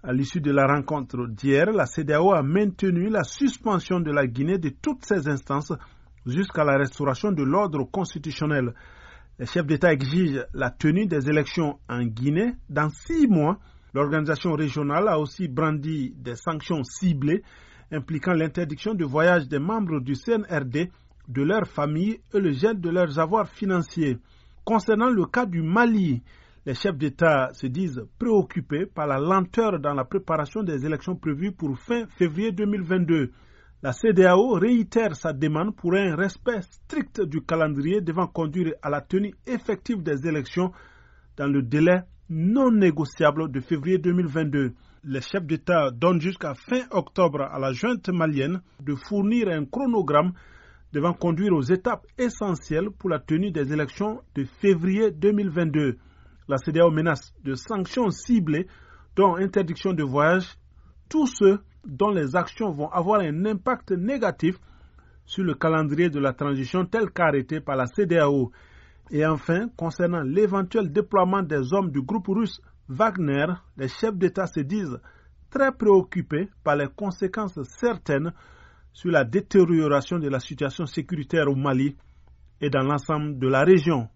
À l'issue de la rencontre d'hier, la CEDEAO a maintenu la suspension de la Guinée de toutes ses instances jusqu'à la restauration de l'ordre constitutionnel. Les chefs d'État exigent la tenue des élections en Guinée dans 6 mois. L'organisation régionale a aussi brandi des sanctions ciblées impliquant l'interdiction de voyage des membres du CNRD, de leurs familles et le gel de leurs avoirs financiers. Concernant le cas du Mali, les chefs d'État se disent préoccupés par la lenteur dans la préparation des élections prévues pour fin février 2022. La CEDEAO réitère sa demande pour un respect strict du calendrier devant conduire à la tenue effective des élections dans le délai non négociable de février 2022. Les chefs d'État donnent jusqu'à fin octobre à la junte malienne de fournir un chronogramme devant conduire aux étapes essentielles pour la tenue des élections de février 2022. La CEDEAO menace de sanctions ciblées, dont interdiction de voyage, tous ceux dont les actions vont avoir un impact négatif sur le calendrier de la transition tel qu'arrêté par la CEDEAO. Et enfin, concernant l'éventuel déploiement des hommes du groupe russe Wagner, les chefs d'État se disent très préoccupés par les conséquences certaines sur la détérioration de la situation sécuritaire au Mali et dans l'ensemble de la région.